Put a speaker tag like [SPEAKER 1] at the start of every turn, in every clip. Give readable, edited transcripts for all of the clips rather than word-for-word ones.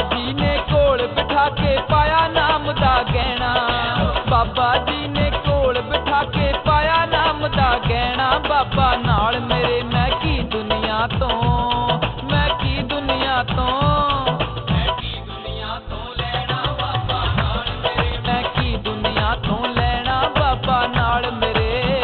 [SPEAKER 1] जी ने कोल बिठा के पाया नाम दा गहना, बाबा जी ने कोल बिठा के पाया नाम दा गहना। बाबा नाल मेरे मैं की दुनिया तो, मैं की दुनिया तो, मैं की दुनिया तो लेना बाबा नाल मेरे, मैं की दुनिया तो लेना बाबा नाल मेरे।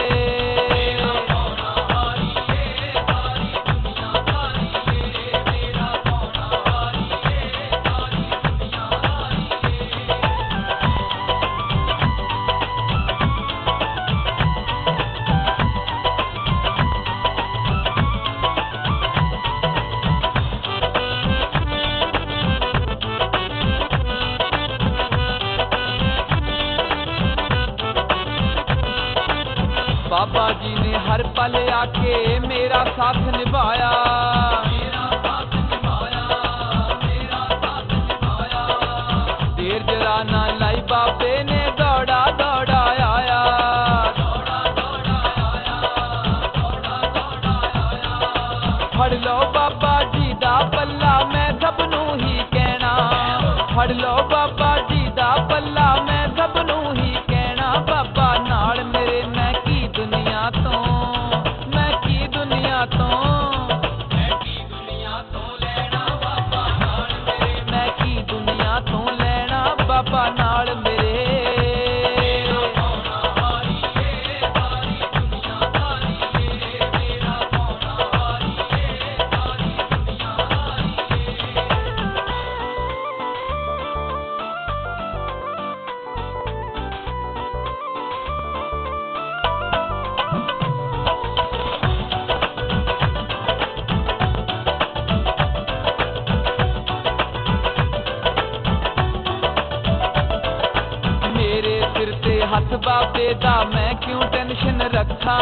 [SPEAKER 1] बाबा जी ने हर पल आके मेरा साथ निभाया, मेरा साथ निभाया, मेरा साथ निभाया। देर जरा ना लाई बाबे ने दौड़ा दौड़ा आया, दौड़ा दौड़ा आया, दौड़ा दौड़ा आया। फड़ लो बाबा जी दा पल्ला मैं सबनू ही कहना, फड़ लो बाबा जी दा पल्ला मैं सबनू ही कहना। बाबा नाल मेरे मैं दुनिया तो, मैं की दुनिया तो, मैं की दुनिया तो लेना बाबा नाल मेरे, मैं की दुनिया तो लेना बाबा नाल मेरे। हथ बाबे दा मैं क्यों टेंशन रखा,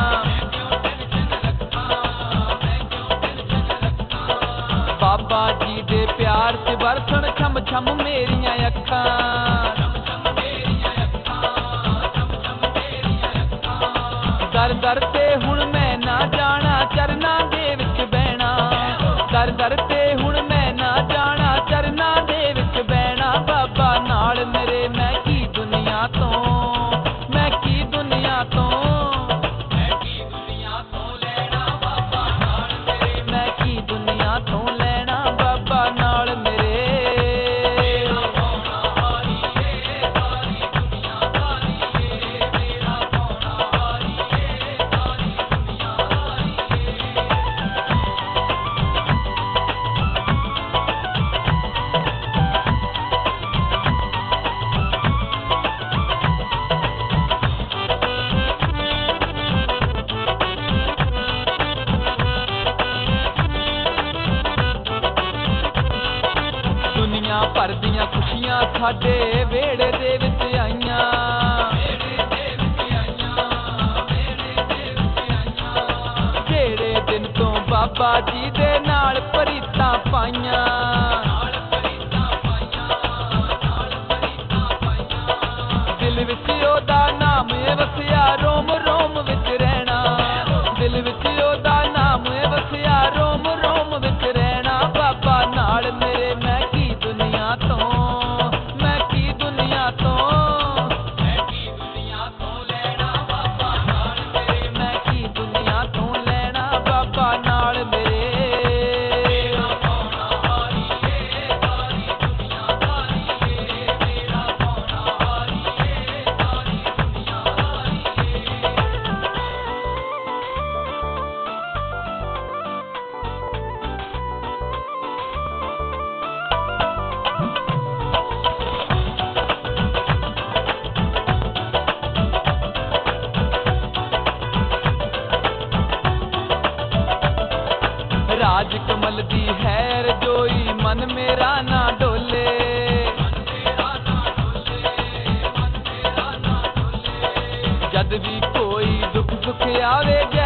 [SPEAKER 1] बाबा जी दे प्यार च बरसन छम छम मेरियां अखां। दर दर ते हुण मैं ना जाना चरना दे विच बहना, दर दर ते हुण मैं ना जाना चरना दे विच बहना। बाबा नाल मेरे मैं की दुनिया तो, मैं की दुनिया तो, मैं की दुनिया तो लेना बाबा नाल मेरे, मैं की दुनिया तो लेना बाबा नाल मेरे। दुनिया भर दियां खुशियां साडे वेड़े दे विच आईयां, जेड़े दिन तो बाबा जी दे नाल परीतां पाईयां। दिल विच ओदा नाम वसिया रोम रोम विच रहना, दिल विच ओदा नाम वसिया रोम रोम विच रहना। बाबा नाल मेरे मैं की दुनिया तो, मैं की दुनिया तो, मैं की दुनिया तो लेना बाबा नाल मेरे, मैं की दुनिया तो लेना बाबा नाल मेरे। राज कमल दी हैर जोई मन मेरा ना डोले, जद भी कोई दुख सुख आवे